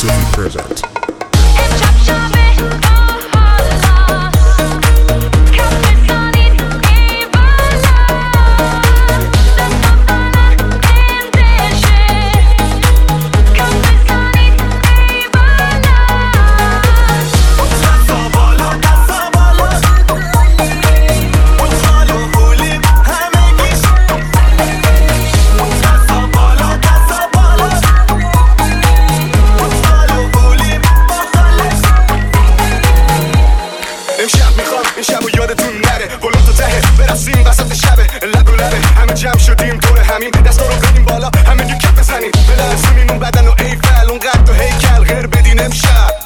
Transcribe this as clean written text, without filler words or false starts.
City present. شب و یادتون نره بالا تا ته برسیم وسط شبه لب و لبه همه جمع شدیم دور همین دستا رو بدیم بالا همه جو کف بزنیم بلرزونیم اون بدن و ایفل اون قد و هیکل غیر بدین امشب